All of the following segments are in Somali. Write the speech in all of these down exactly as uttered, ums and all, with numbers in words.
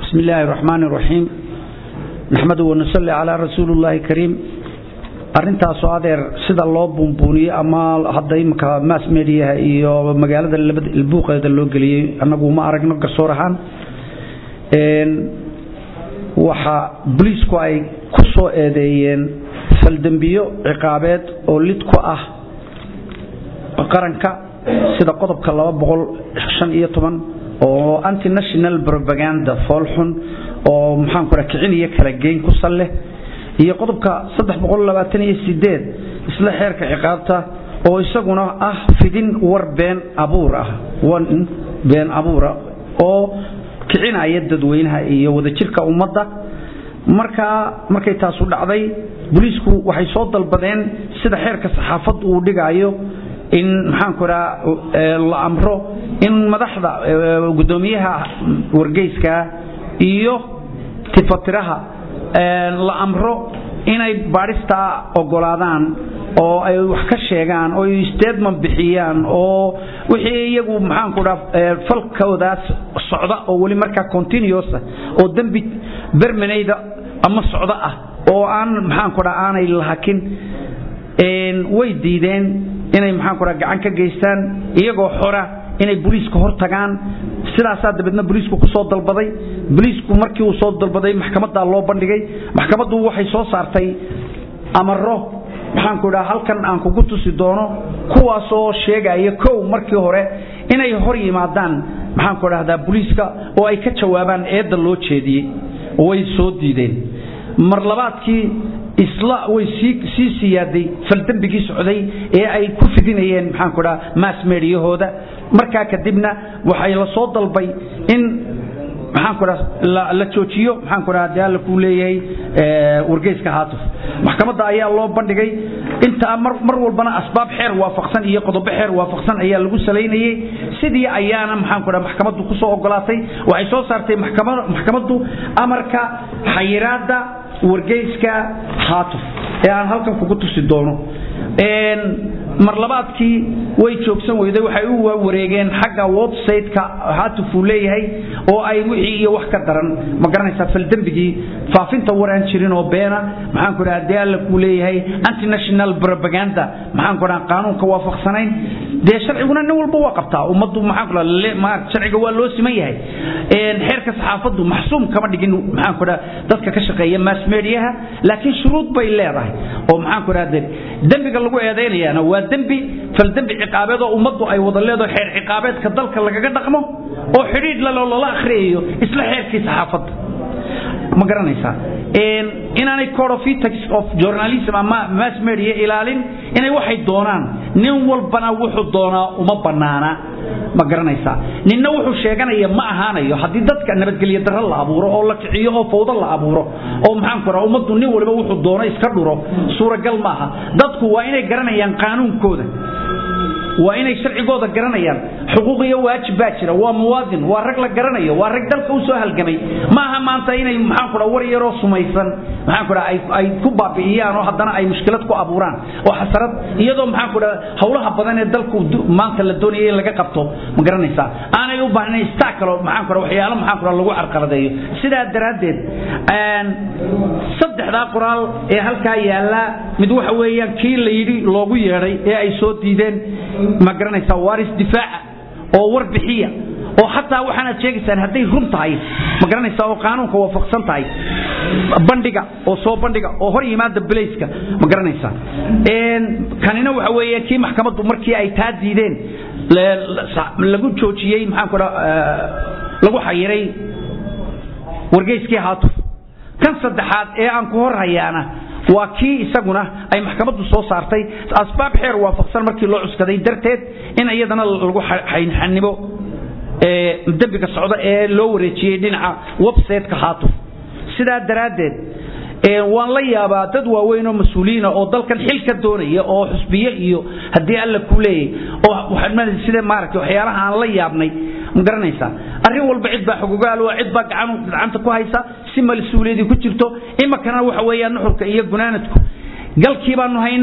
بسم الله الرحمن الرحيم نحمده ونصلي على رسول الله الكريم arintaas oo adeer sida loo buunbuuniyo ama haday marka mass media iyo magaalada ilbuuqeeda loo galiyay anagu ma aragno garsoor ahaan een waxa booliisku ay ku soo eedeeyeen faldambiyo ciqaabeed oo lid ku ah qaranka sida qodobka laba boqol shan iyo toban oo anti national propaganda folxun oo maxaan ku raakiciniyo kala geyn ku salle iyo qodobka saddex boqol labaatan iyo sideed isla xeerka ciqaabta oo isaguna ah fidin war been abuur ah wan been abuur oo kicinaya dadweynaha iyo wada jirka ummadda marka markay taas u dhacday booliisku waxay soo dalbadeen sida xeerka saxaafaddu uu dhigayo in maxaan ku raa la amro in madaxda gudoomiyaha wargeyska iyo tifatiraha la amro inay baarista ogolaadaan oo ay wax ka sheegaan oo statement bixiyaan oo wixii iyagu maxaan ku dhaaf falkoodaas socda oo wali marka continuous oo dambi bermanayda ama socda ah oo aan maxaan ku dhaaf aanay lahakin een way diideen inay maxaan ku dhaaf gacan ka geystaan iyagoo xora inay booliiska hor tagaan sidaas dabadna booliisku ku soo dalbaday booliisku markii uu soo dalbaday maxkamadda loo bandhigay maxkamaddu waxay soo saartay amaro waxaan ku dhahay halkan aan kugu tusi doono kuwaas oo sheegaya kow markii hore inay hor yimaadaan maxaan ku dhahdaa booliiska oo ay ka jawaabaan eedda loo jeediyay way soo diideen mar labaadkii isla way si siyaaday faldambigii socday ee ay ku fidinayeen maxaan ku dhahay mass media-hooda marka kadibna waxay la soo dalbay in maxaan ku dhahay la joojiyo maxaan ku dhahay dal ku leeyahay ee wargeyska haatuf maxkamadda ayaa loo bandhigay inta mar mar walbana asbaab xeer waafaqsan iyo qodobo xeer waafaqsan ayaa lagu saleynayay sidii ayaana maxaan ku dhahay maxkamaddu ku soo ogolaatay waxay soo saartay maxkamaddu maxkamaddu amarka xayiraada wargeyska haatuf ee aan halkan kugu tusi doono een mar labaadkii way joogsan weyday waxay u wareegeen xagga website-ka haatuf uu leeyahay oo ay wixii iyo wax ka daran ma garanaysaa faldambigii faafinta waraan jirin oo beena maxaan ku dhahay dal ku leeyahay anti national propaganda maxaan ku dhahay qaanuunka waafaqsanayn de sharciguna nin walba waa qabtaa ummaddu maxaan ku dhahay ma sharciga waa loo siman yahay een xeerka saxaafaddu maxsuum kama dhigin maxaan ku dhahay dadka ka shaqeeya mass media-ha laakiin shuruud bay leedahay oo maxaan ku dhahay dambiga lagu eedeynayana waa dambi faldambi ciqaabeed oo ummaddu ay wada leedahay xeer ciqaabeedka dalka lagaga dhaqmo oo xiriir la loo akhriyo isla xeerkii saxaafadda ma garanaysaa een inaanay code of ethics of journalism ama mass media ilaalin inay waxay doonaan nin walbana wuxuu doonaa uma banaana ma garanaysaa ninna wuxuu sheeganaya ma ahaanayo hadii dadka nabadgelyo darro la abuuro oo la kiciyo oo fawdo la abuuro oo maxaan ku raaa ummaddu nin walba wuxuu doono iska dhuro suuragal maaha dadku waa inay garanayaan qaanuunkooda waa inay sharcigooda garanayaan xuquuq iyo waajibaad jira waa muwaadin waa rag la garanayo waa rag dalka u soo halgamay ma aha maanta inay maxaan ku dhaw war yar oo sumaysan maxaan ku dhaw ay ay ku baabi'iyaan oo haddana ay mushkilad ku abuuraan oo xasarad iyadoo maxaan ku dhaw hawlaha badan ee dalku maanta la doonayo in laga qabto ma garanaysaa aanay u baahnay istaakalo maxaan ku dhaw waxyaalo maxaan ku dhaw lagu carqaladeeyo sidaa daraadeed aan saddexda qoraal ee halka yaala mid waxa weeyaan kii la yiri loogu yeeray ee ay soo diideen ma garanaysaa waris difaaca oo warbixiya oo hatta waxaana sheegaysan haday run tahay ma garanaysaa oo qaanuunka waafaqsan tahay bandhiga oo soo bandhiga oo hor yimaada bilayska ma garanaysaa een kanina waxa weeye kii maxkamaddu markii ay taa diideen lagu joojiyay maxaan ku lagu xayiray wargeyskii haatuf kan saddexaad ee aan ku hor hayaana waa kii isaguna ay maxkamaddu soo saartay asbaab xeer waafaqsan markii loo cuskaday darteed in iyadana lagu xannibo ee dambiga socda ee loo wareejiyay dhinaca website-ka haatuf sidaa daraadeed ee waan la yaabaa dad waaweyn oo mas'uuliyiin oo dalkan xil ka doonaya oo xusbiye iyo hadii alla ku leeyahay oo waxaan sida maaragtay waxyaalaha aan la yaabnay ma garanaysaa arrin walba cid baa xuquuqaal waa cid baa gacan gacanta ku haysa si mas'uuliyadi ku jirto ima kana waxa weeyaan nuxurka iyo gunaanadku galkii baanu haynaa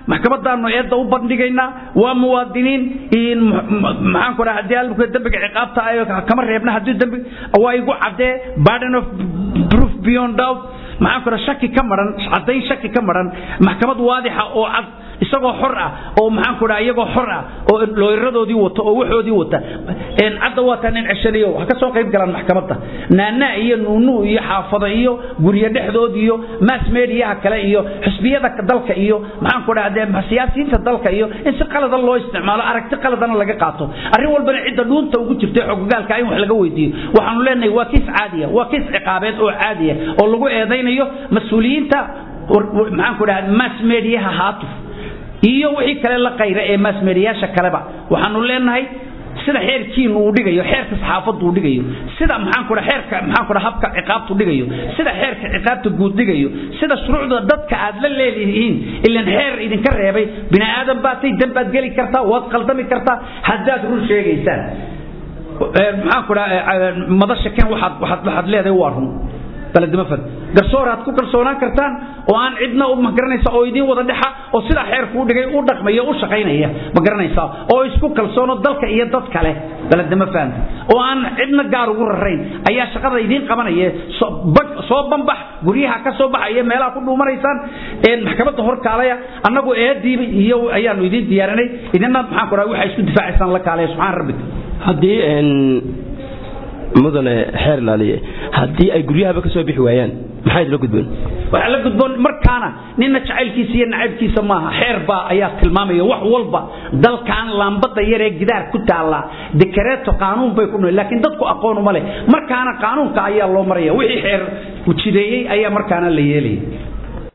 maxkamadaanu eedda u bandhigayna waa muwaadiniin in maxaan ku rahaa hadii alku dambiga ciqaabta ay kama reebna hadii dambi waa igu cadee burden of proof beyond doubt maxaan ku rahaa shaki ka maran cadeyn shaki ka maran maxkamad waadixa oo cad isagoo xor ah oo maxaan ku rahaa iyagoo xor ah oo looyradoodii wato oo waxoodii wata in cadda waatan in cishaniyo waxa ka soo qayb galaan maxkamadda naana iyo nuunu iyo xaafada iyo guriga dhexdood iyo mass media kale iyo xisbiyada dalka iyo maxaan ku rahaa siyaasiyiinta dalka iyo in si qalad loo isticmaalo aragti qaladana laga qaato arrin walbana cid dhuunta ugu jirtay xogogaalka in wax laga weydiiyo waxaanu leenahay waa kiis caadi ah waa kiis ciqaabeed oo caadi ah oo lagu eedeynayo mas'uuliyiinta maxaan ku rahaa mass media haatu iyo wixii kale la qayra ee mass media-yaasha kaleba waxaanu leenahay sida xeerkiin uu dhigayo xeerka saxaafadu uu dhigayo sida maxaan ku rahaa xeerka maxaan ku rahaa habka ciqaabtu dhigayo sida xeerka ciqaabtu guud dhigayo sida shuruucda dadka aad la leeyihiin ilan xeer idin ka reebay bini aadam baatay dambaad gali kartaa waad qaldami kartaa haddaad run sheegaysaan maxaan ku rahaa madasha kan waxaad waxaad leedahay waa run baladima fad garsoor aad ku kalsoonaan kartaan oo aan cidna u magaranaysa oo idin wada dhaxa oo sida xeerku u dhigay u dhaqmayo u shaqaynaya magaranaysa oo isku kalsoono dalka iyo dad kale baladima fad oo aan cidna gaar ugu rarayn ayaa shaqada idin qabanaya soo banbax guriyaha ka soo baxaya meelaha ku dhuumanaysaan ee maxkamadda horkaalaya annagu eediib iyo ayaanu idin diyaarinay idinna maxaan ku rahay waxa isku difaacaysan la kaalay subxaan rabbika hadii een mudane xeer laaliye hadii ay guryaha ka soo bixi waayaan maxay la gudboon waxa la gudboon markaana ninna jacaylkiisa iyo nacaybkiisa maaha xeer baa ayaa tilmaamaya wax walba dalkan laambada yar ee gidaar ku taala dekareeto qaanuun bay ku nool laakiin dadku aqoon uma leh markaana qaanuunka ayaa loo maraya wixii xeer u jideeyay ayaa markaana la yeelay